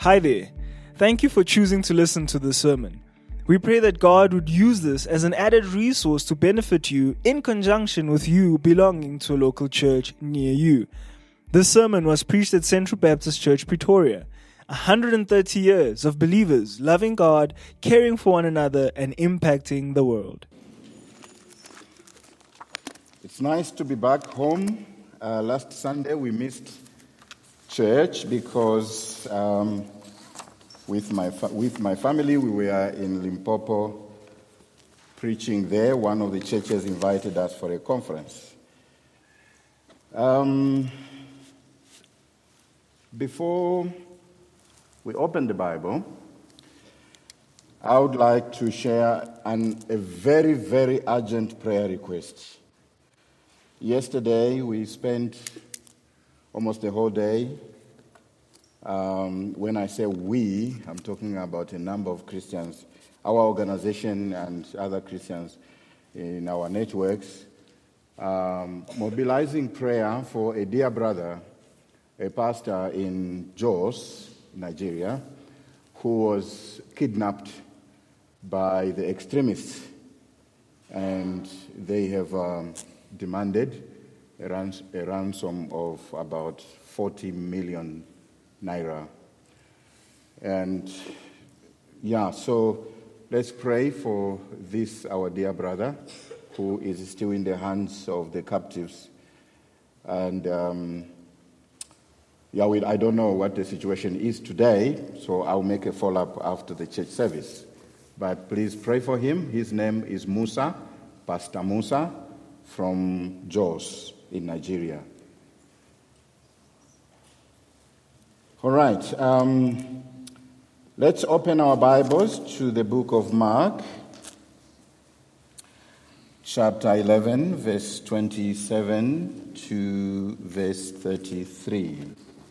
Hi there. Thank you for choosing to listen to this sermon. We pray that God would use this as an added resource to benefit you in conjunction with you belonging to a local church near you. This sermon was preached at Central Baptist Church, Pretoria. 130 years of believers loving God, caring for one another, and impacting the world. It's nice to be back home. Last Sunday we missed church because with my family we were in Limpopo preaching there. One of the churches invited us for a conference. Before we open the Bible, I would like to share a very, very urgent prayer request. Yesterday we spent almost the whole day. When I say we, I'm talking about a number of Christians, our organization and other Christians in our networks, mobilizing prayer for a dear brother, a pastor in Jos, Nigeria, who was kidnapped by the extremists, and they have demanded a ransom of about 40 million naira. And so let's pray for this, our dear brother, who is still in the hands of the captives. And I don't know what the situation is today, so I'll make a follow-up after the church service. But please pray for him. His name is Musa, Pastor Musa, from Jos in Nigeria. All right, let's open our Bibles to the book of Mark, chapter 11, verse 27 to verse 33.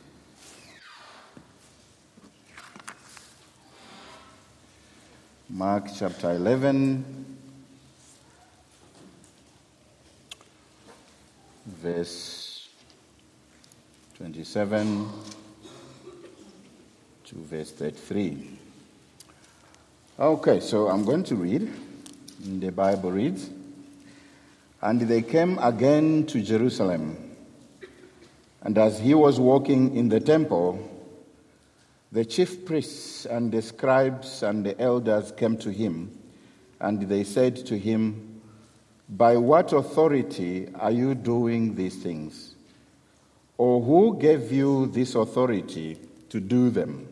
Mark chapter 11, verse 27 to verse 33. Okay, so I'm going to read. The Bible reads, "And they came again to Jerusalem, and as he was walking in the temple, the chief priests and the scribes and the elders came to him, and they said to him, 'By what authority are you doing these things? Or who gave you this authority to do them?'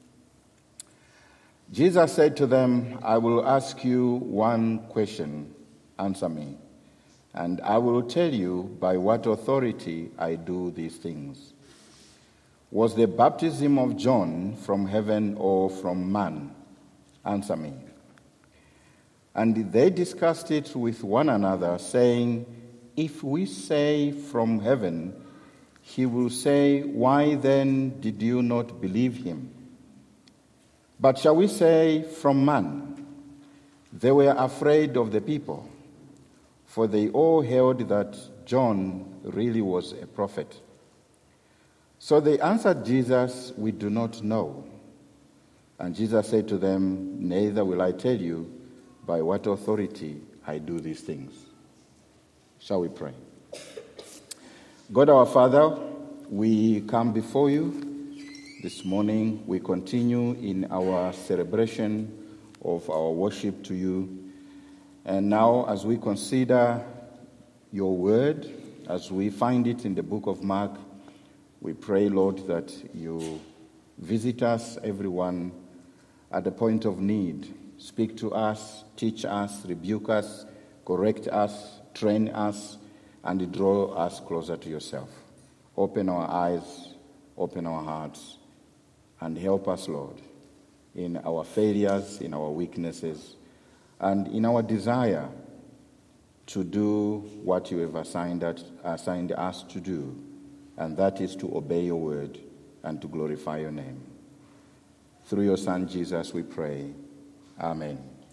Jesus said to them, 'I will ask you one question. Answer me, and I will tell you by what authority I do these things. Was the baptism of John from heaven or from man? Answer me.' And they discussed it with one another, saying, 'If we say from heaven, he will say, why then did you not believe him? But shall we say from man?' They were afraid of the people, for they all held that John really was a prophet. So they answered Jesus, 'We do not know.' And Jesus said to them, 'Neither will I tell you by what authority I do these things.'" Shall we pray? God our Father, we come before you this morning. We continue in our celebration of our worship to you. And now as we consider your word, as we find it in the book of Mark, we pray, Lord, that you visit us, everyone, at the point of need. Speak to us, teach us, rebuke us, correct us, train us, and draw us closer to yourself. Open our eyes, open our hearts, and help us, Lord, in our failures, in our weaknesses, and in our desire to do what you have assigned us to do, and that is to obey your word and to glorify your name. Through your Son, Jesus, we pray. Amen.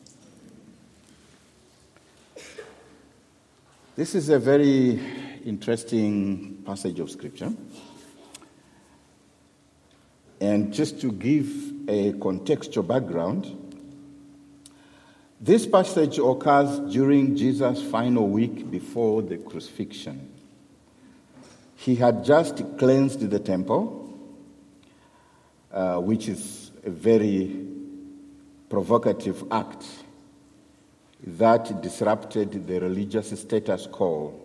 This is a very interesting passage of Scripture. And just to give a contextual background, this passage occurs during Jesus' final week before the crucifixion. He had just cleansed the temple, which is a very provocative act that disrupted the religious status quo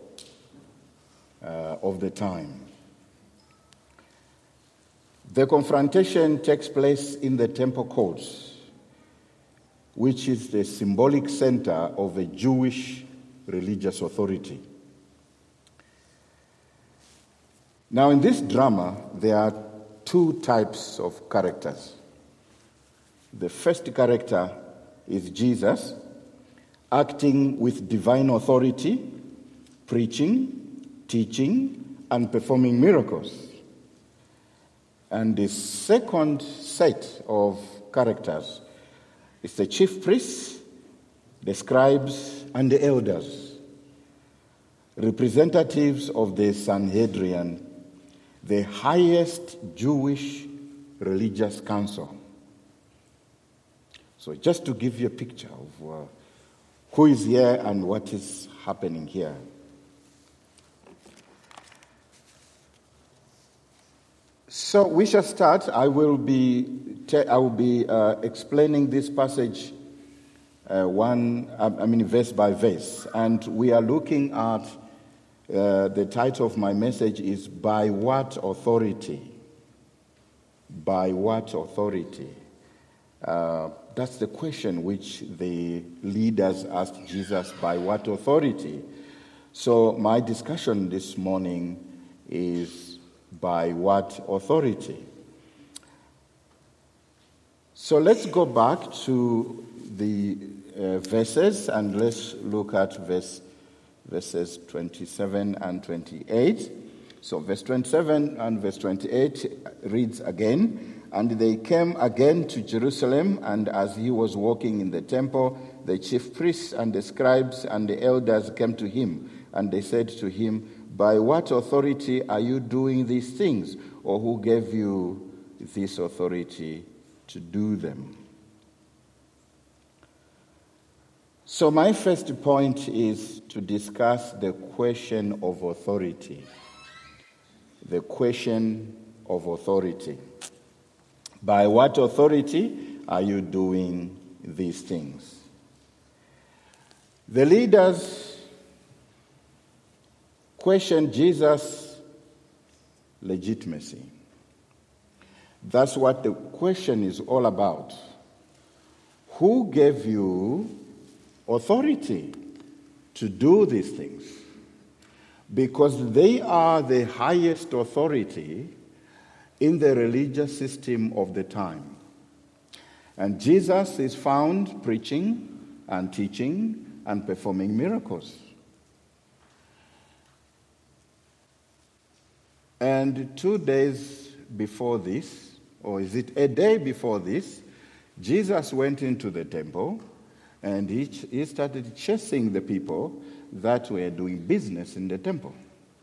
of the time. The confrontation takes place in the temple courts, which is the symbolic center of a Jewish religious authority. Now, in this drama, there are two types of characters. The first character is Jesus, acting with divine authority, preaching, teaching, and performing miracles. And the second set of characters is the chief priests, the scribes, and the elders, representatives of the Sanhedrin, the highest Jewish religious council. So just to give you a picture of who is here and what is happening here. So we shall start. I will be explaining this passage verse by verse, and we are looking at the title of my message is "By What Authority?" By what authority? That's the question which the leaders asked Jesus, by what authority? So my discussion this morning is by what authority? So let's go back to the verses and let's look at verses 27 and 28. So verse 27 and verse 28 reads again, "And they came again to Jerusalem, and as he was walking in the temple, the chief priests and the scribes and the elders came to him, and they said to him, 'By what authority are you doing these things? Or who gave you this authority to do them?'" So my first point is to discuss the question of authority. The question of authority. By what authority are you doing these things? The leaders questioned Jesus' legitimacy. That's what the question is all about. Who gave you authority to do these things? Because they are the highest authority in the religious system of the time. And Jesus is found preaching and teaching and performing miracles. And 2 days before this, or is it a day before this, Jesus went into the temple and he started chasing the people that were doing business in the temple.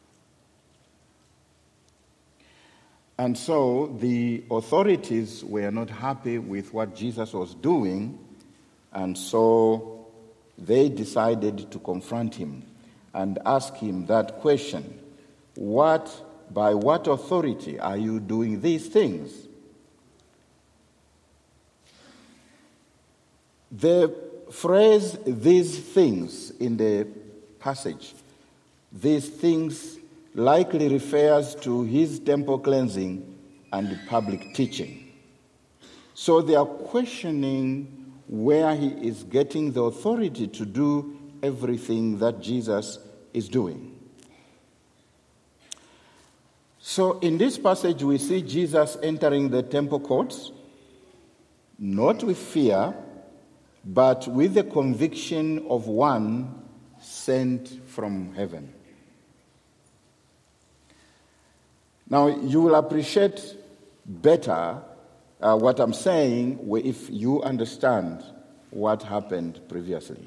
And so the authorities were not happy with what Jesus was doing, and so they decided to confront him and ask him that question: by what authority are you doing these things? The phrase "these things" in the passage, these things, likely refers to his temple cleansing and public teaching. So they are questioning where he is getting the authority to do everything that Jesus is doing. So in this passage, we see Jesus entering the temple courts, not with fear, but with the conviction of one sent from heaven. Now, you will appreciate better what I'm saying if you understand what happened previously.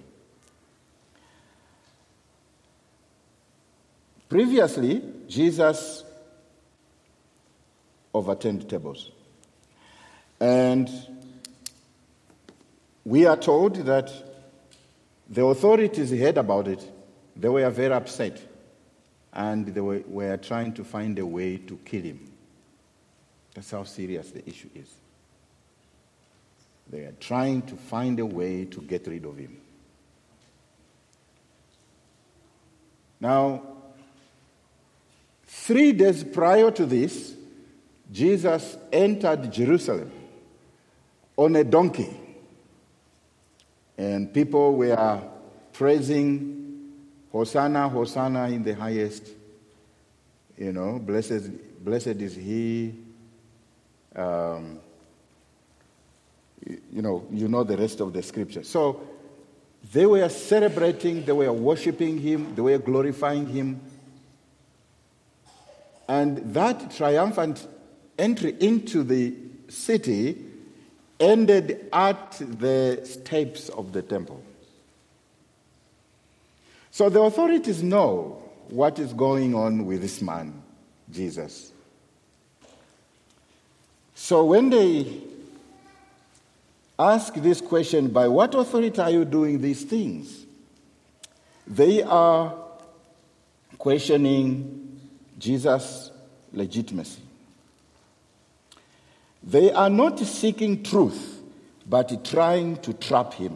Previously, Jesus overturned tables. And we are told that the authorities heard about it. They were very upset. And they were trying to find a way to kill him. That's how serious the issue is. They are trying to find a way to get rid of him. Now, 3 days prior to this, Jesus entered Jerusalem on a donkey. And people were praising, Hosanna, Hosanna in the highest. You know, blessed is he. You know the rest of the scripture. So they were celebrating, they were worshiping him, they were glorifying him. And that triumphant entry into the city ended at the steps of the temple. So the authorities know what is going on with this man, Jesus. So when they ask this question, by what authority are you doing these things? They are questioning Jesus' legitimacy. They are not seeking truth, but trying to trap him.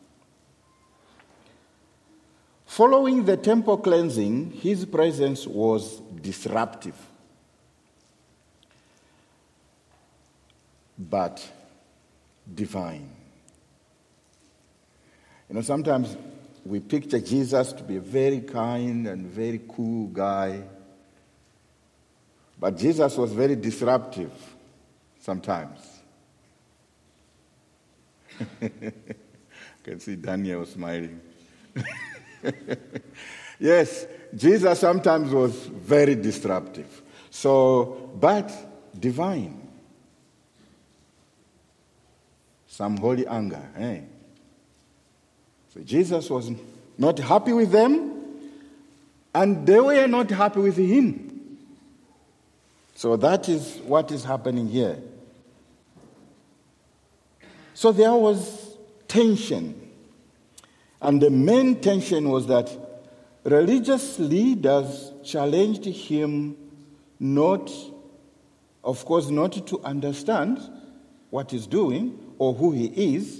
Following the temple cleansing, his presence was disruptive. But divine. You know, sometimes we picture Jesus to be a very kind and very cool guy. But Jesus was very disruptive sometimes. I can see Daniel smiling. Yes, Jesus sometimes was very disruptive. But divine. Some holy anger. So Jesus was not happy with them, and they were not happy with him. So that is what is happening here. So there was tension. And the main tension was that religious leaders challenged him not to understand what he's doing or who he is,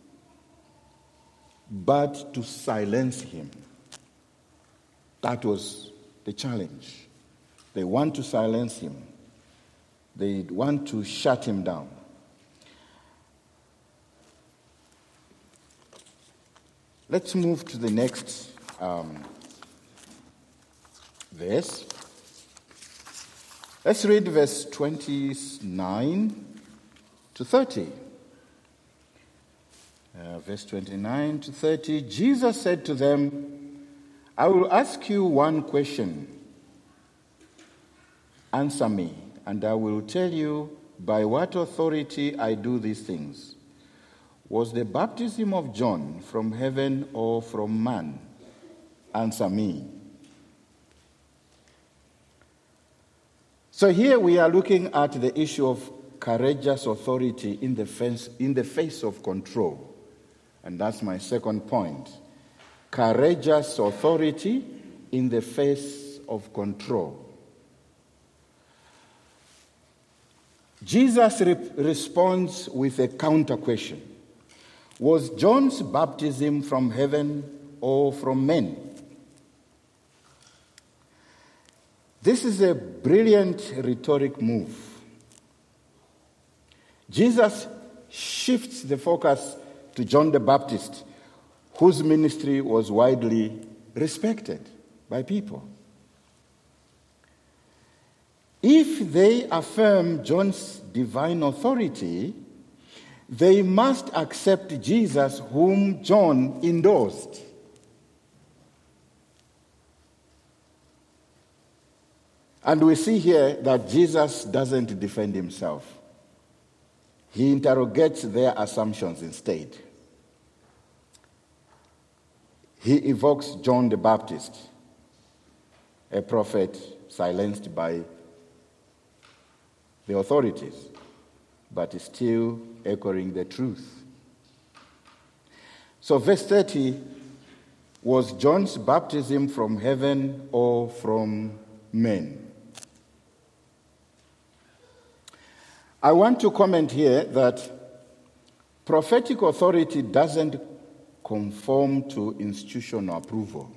but to silence him. That was the challenge. They want to silence him. They want to shut him down. Let's move to the next verse. Let's read verse 29 to 30. Verse 29 to 30. Jesus said to them, I will ask you one question. Answer me, and I will tell you by what authority I do these things. Was the baptism of John from heaven or from man? Answer me. So here we are looking at the issue of courageous authority in the face of control. And that's my second point. Courageous authority in the face of control. Jesus responds with a counter question. Was John's baptism from heaven or from men? This is a brilliant rhetoric move. Jesus shifts the focus to John the Baptist, whose ministry was widely respected by people. If they affirm John's divine authority, they must accept Jesus, whom John endorsed. And we see here that Jesus doesn't defend himself. He interrogates their assumptions instead. He evokes John the Baptist, a prophet silenced by the authorities. but is still echoing the truth. So verse 30, was John's baptism from heaven or from men? I want to comment here that prophetic authority doesn't conform to institutional approval.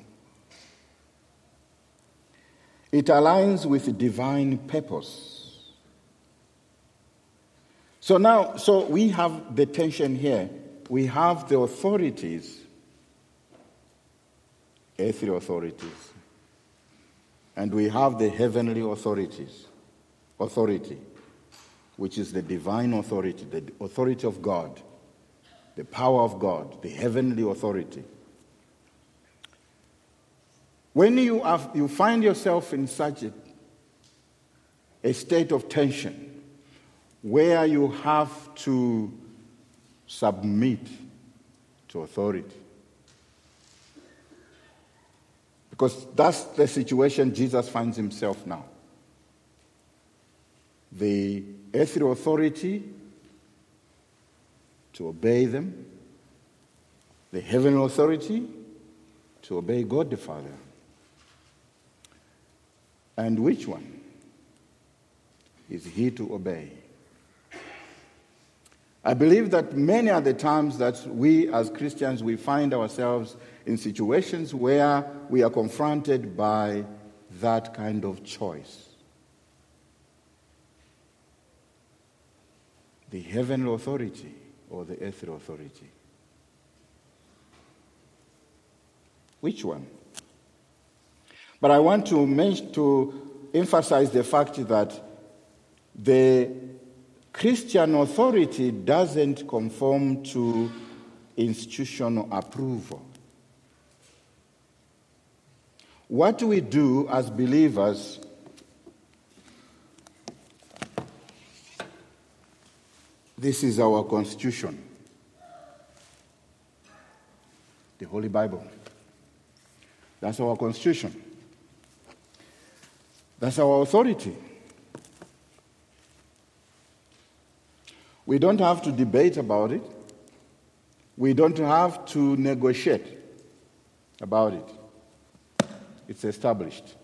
It aligns with divine purpose. So we have the tension here. We have the authorities, earthly authorities, and we have the heavenly authority, which is the divine authority, the authority of God, the power of God, the heavenly authority. When you find yourself in such a state of tension where you have to submit to authority, because that's the situation Jesus finds himself now. The earthly authority to obey them, the heavenly authority to obey God the Father. And which one is he to obey? I believe that many are the times that we as Christians, we find ourselves in situations where we are confronted by that kind of choice. The heavenly authority or the earthly authority. Which one? But I want to emphasize the fact that the Christian authority doesn't conform to institutional approval. What we do as believers this is our constitution, the Holy Bible. That's our constitution. That's our authority. We don't have to debate about it. We don't have to negotiate about it. It's established.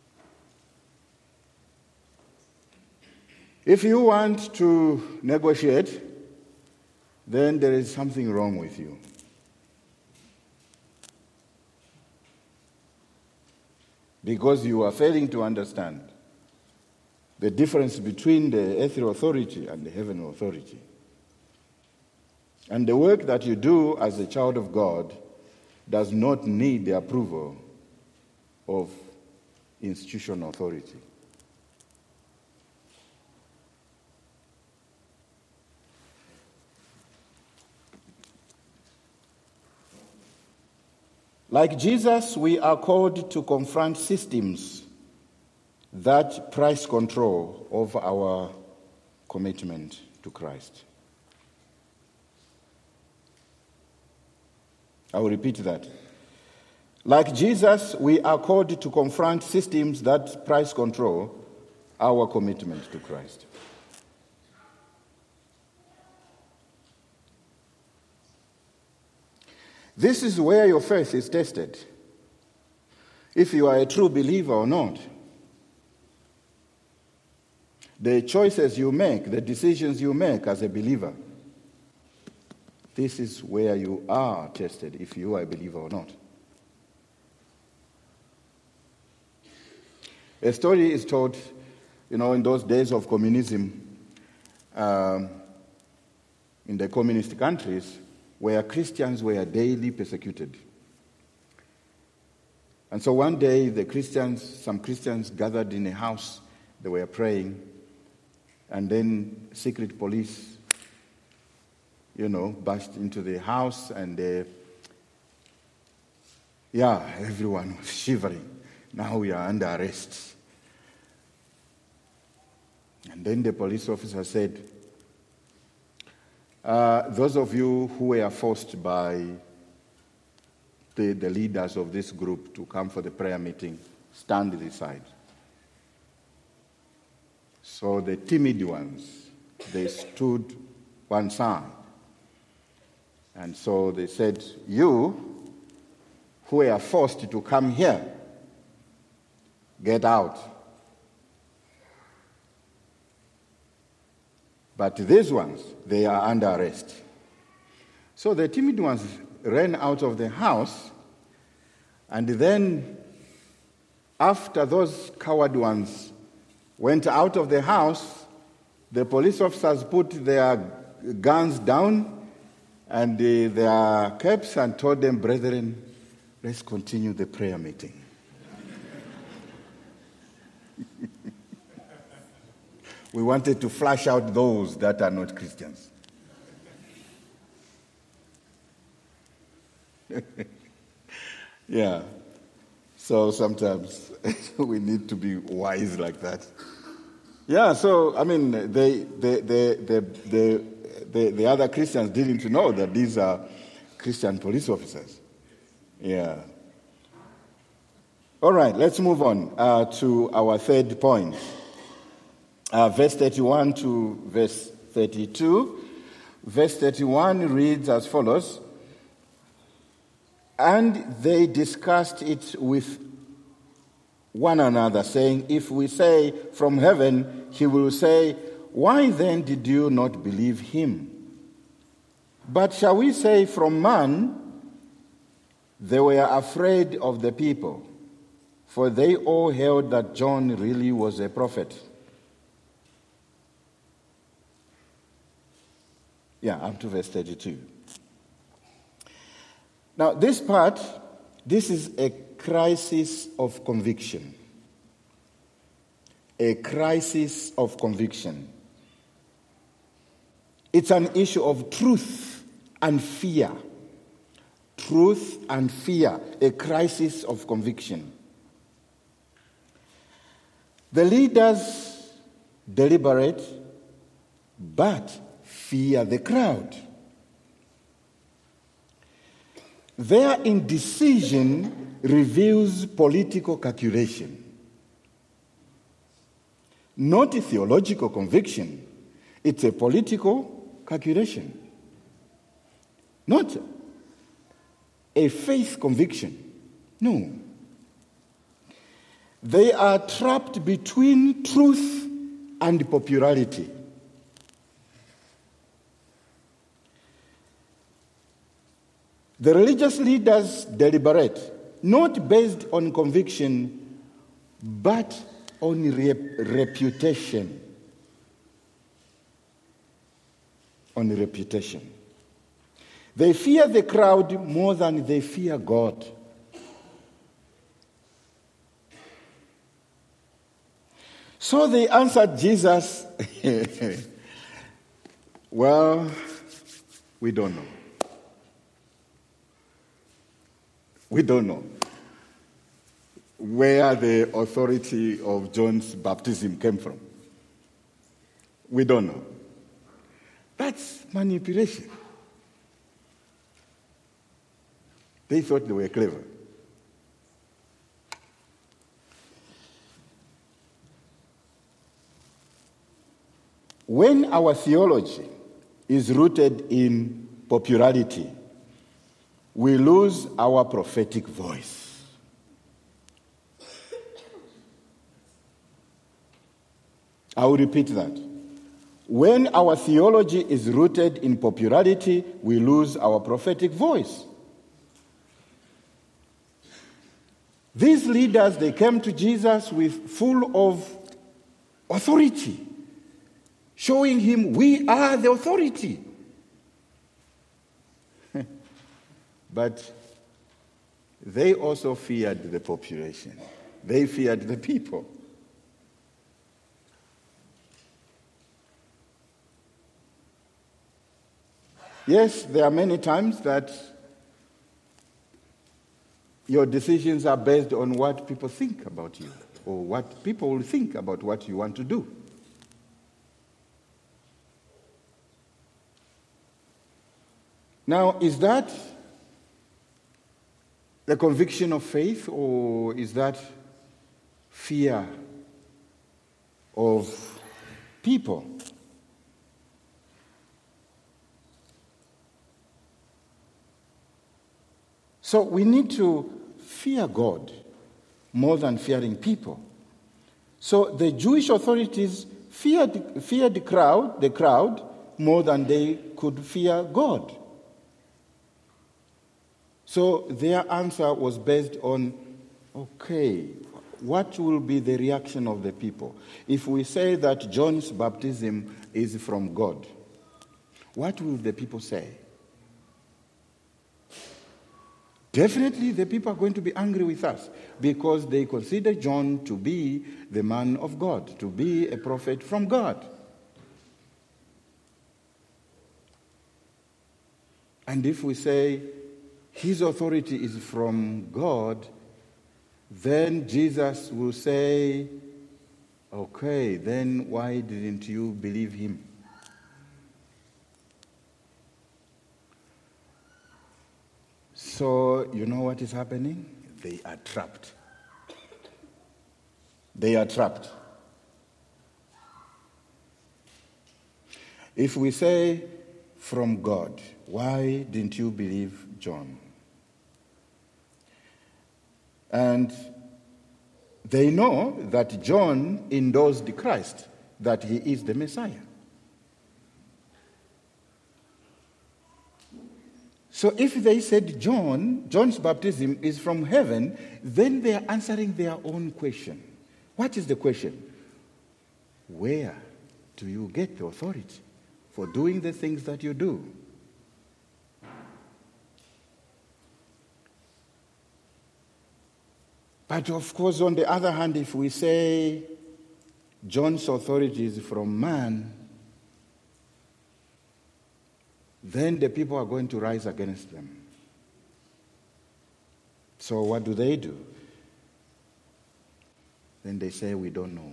If you want to negotiate, then there is something wrong with you. Because you are failing to understand the difference between the earthly authority and the heavenly authority. And the work that you do as a child of God does not need the approval of institutional authority. Like Jesus, we are called to confront systems that price control over our commitment to Christ. I will repeat that. Like Jesus, we are called to confront systems that price control our commitment to Christ. This is where your faith is tested, if you are a true believer or not. The choices you make, the decisions you make as a believer, this is where you are tested, if you are a believer or not. A story is told, in those days of communism, in the communist countries, where Christians were daily persecuted. And so one day, some Christians gathered in a house, they were praying, and then secret police, burst into the house, and everyone was shivering. Now we are under arrest. And then the police officer said, those of you who were forced by the leaders of this group to come for the prayer meeting, stand this side. So the timid ones, they stood one side. And so they said, you who are forced to come here, get out. But these ones, they are under arrest. So the timid ones ran out of the house, and then after those coward ones went out of the house, the police officers put their guns down and their caps and told them, brethren, let's continue the prayer meeting. We wanted to flush out those that are not Christians. Yeah. So sometimes we need to be wise like that. Yeah, so I mean, the other Christians didn't know that these are Christian police officers. Yeah. All right, let's move on to our third point. Verse 31 to verse 32. Verse 31 reads as follows. And they discussed it with one another, saying, if we say from heaven, he will say, why then did you not believe him? But shall we say from man? They were afraid of the people, for they all held that John really was a prophet. Yeah, up to verse 32. Now, this part, this is a crisis of conviction. A crisis of conviction. It's an issue of truth and fear. Truth and fear, a crisis of conviction. The leaders deliberate, but fear the crowd. Their indecision reveals political calculation, not a theological conviction. It's a political calculation, not a faith conviction. No. They are trapped between truth and popularity. The religious leaders deliberate, not based on conviction, but on reputation. On reputation. They fear the crowd more than they fear God. So they answered Jesus, well, we don't know. We don't know where the authority of John's baptism came from. We don't know. That's manipulation. They thought they were clever. When our theology is rooted in popularity, we lose our prophetic voice. I will repeat that. When our theology is rooted in popularity, we lose our prophetic voice. These leaders, they came to Jesus with full of authority, showing him we are the authority. But they also feared the population. They feared the people. Yes, there are many times that your decisions are based on what people think about you, or what people will think about what you want to do. Now, is that the conviction of faith, or is that fear of people? So we need to fear God more than fearing people. So the Jewish authorities feared the crowd more than they could fear God. So their answer was based on, okay, what will be the reaction of the people? If we say that John's baptism is from God, what will the people say? Definitely the people are going to be angry with us because they consider John to be the man of God, to be a prophet from God. And if we say his authority is from God, then Jesus will say, okay, then why didn't you believe him? So, you know what is happening? They are trapped. They are trapped. If we say, from God, why didn't you believe John? And they know that John endorsed Christ, that he is the Messiah. So if they said John's baptism is from heaven, then they are answering their own question. What is the question? Where do you get the authority for doing the things that you do? But of course, on the other hand, if we say John's authority is from man, then the people are going to rise against them. So what do? Then they say, we don't know.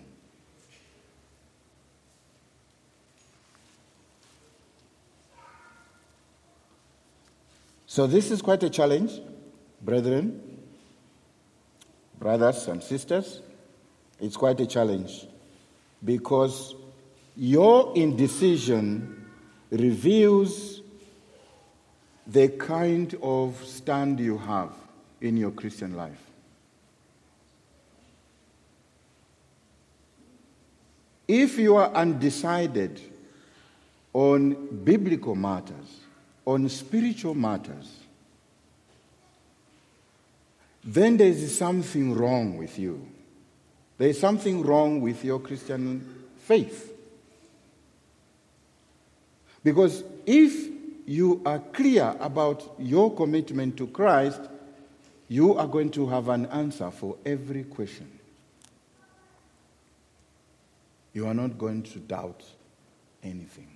So this is quite a challenge, brethren, brothers and sisters. It's quite a challenge because your indecision reveals the kind of stand you have in your Christian life. If you are undecided on biblical matters, on spiritual matters, then there is something wrong with you. There is something wrong with your Christian faith. Because if you are clear about your commitment to Christ, you are going to have an answer for every question. You are not going to doubt anything.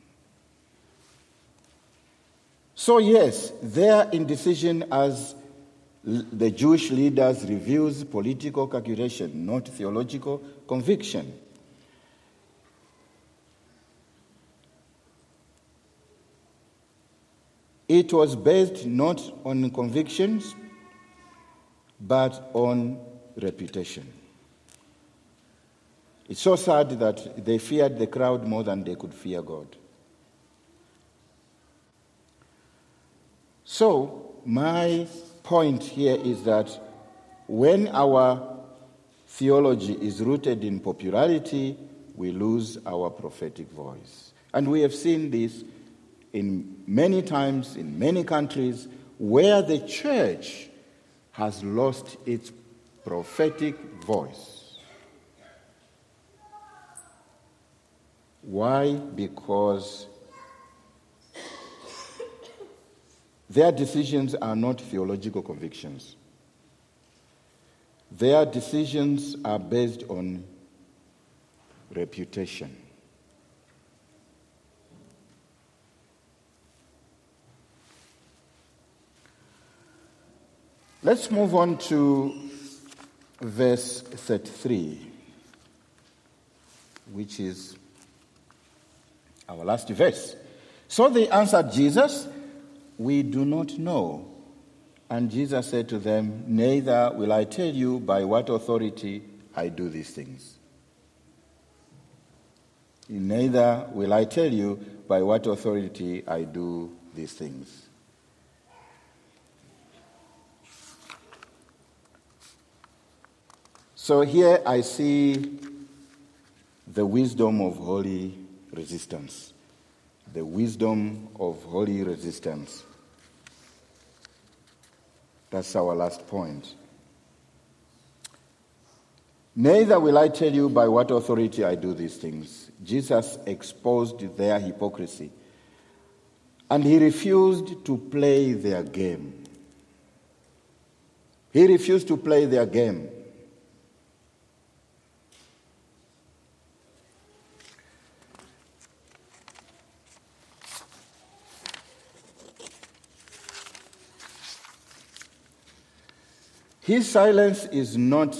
So yes, their indecision as the Jewish leaders reveals political calculation, not theological conviction. It was based not on convictions, but on reputation. It's so sad that they feared the crowd more than they could fear God. So, my point here is that when our theology is rooted in popularity, we lose our prophetic voice. And we have seen this in many times, in many countries, where the church has lost its prophetic voice. Why? Because their decisions are not theological convictions. Their decisions are based on reputation. Let's move on to verse 33, which is our last verse. So they answered Jesus, "We do not know." And Jesus said to them, "Neither will I tell you by what authority I do these things." Neither will I tell you by what authority I do these things. So here I see the wisdom of holy resistance. The wisdom of holy resistance. That's our last point. Neither will I tell you by what authority I do these things. Jesus exposed their hypocrisy, and he refused to play their game. He refused to play their game. His silence is not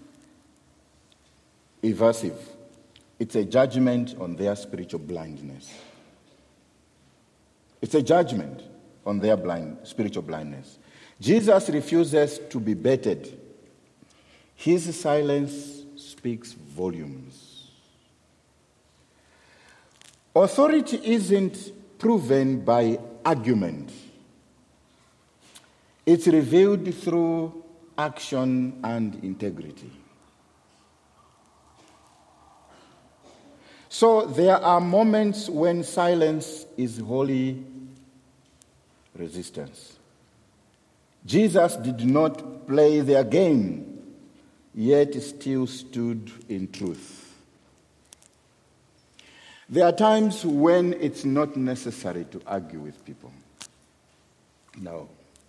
evasive. It's a judgment on their spiritual blindness. It's a judgment on their spiritual blindness. Jesus refuses to be baited. His silence speaks volumes. Authority isn't proven by argument. It's revealed through action and integrity. So there are moments when silence is holy resistance. Jesus did not play their game, yet still stood in truth. There are times when it's not necessary to argue with people. No.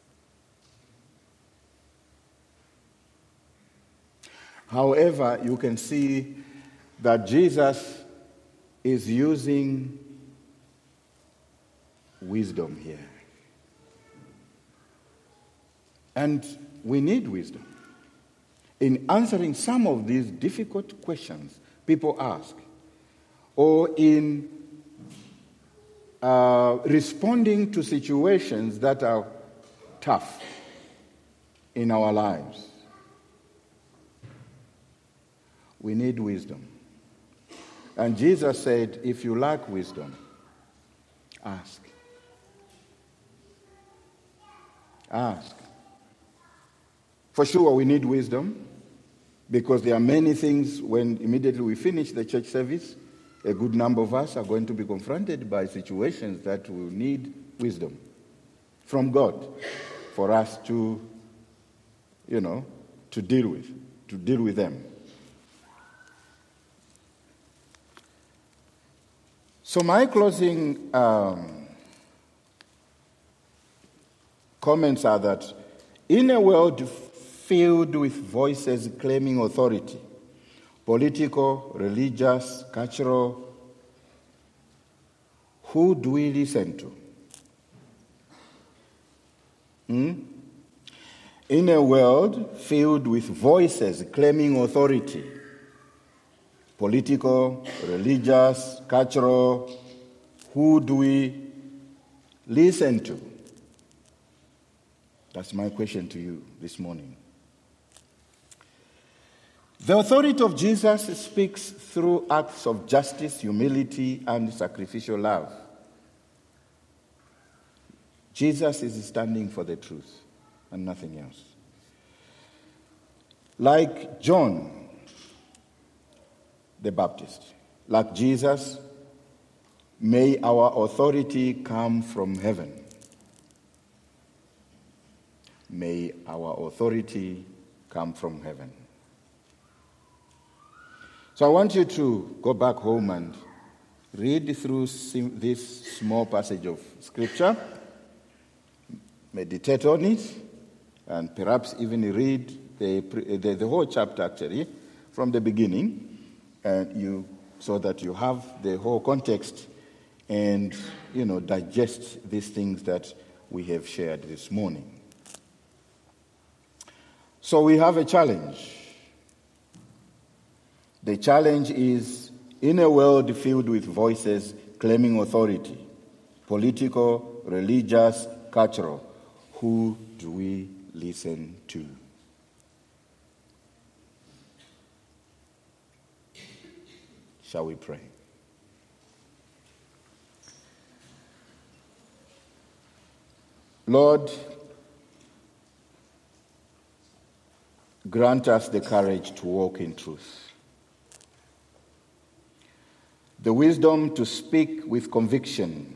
However, you can see that Jesus is using wisdom here. And we need wisdom in answering some of these difficult questions people ask, or in responding to situations that are tough in our lives. We need wisdom. And Jesus said, if you lack wisdom, ask. Ask. For sure, we need wisdom, because there are many things when immediately we finish the church service, a good number of us are going to be confronted by situations that will need wisdom from God for us to, to deal with them. So my closing comments are that in a world filled with voices claiming authority, political, religious, cultural, who do we listen to? In a world filled with voices claiming authority, political, religious, cultural, who do we listen to? That's my question to you this morning. The authority of Jesus speaks through acts of justice, humility, and sacrificial love. Jesus is standing for the truth and nothing else. Like John the Baptist, like Jesus, may our authority come from heaven. May our authority come from heaven. So I want you to go back home and read through this small passage of Scripture, meditate on it, and perhaps even read the whole chapter, actually, from the beginning, so that you have the whole context and, digest these things that we have shared this morning. So we have a challenge. The challenge is, in a world filled with voices claiming authority, political, religious, cultural, who do we listen to? Shall we pray? Lord, grant us the courage to walk in truth, the wisdom to speak with conviction,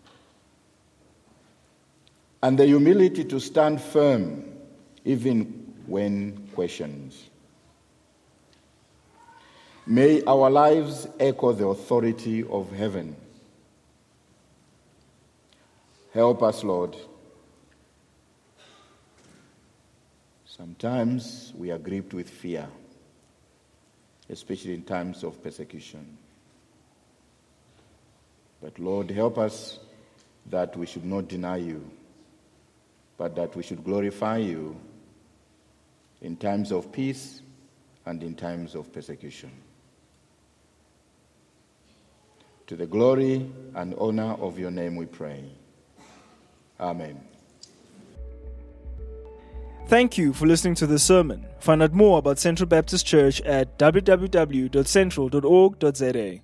and the humility to stand firm even when questioned. May our lives echo the authority of heaven. Help us, Lord. Sometimes we are gripped with fear, especially in times of persecution. But Lord, help us that we should not deny you, but that we should glorify you in times of peace and in times of persecution. To the glory and honor of your name we pray. Amen. Thank you for listening to this sermon. Find out more about Central Baptist Church at www.central.org.za.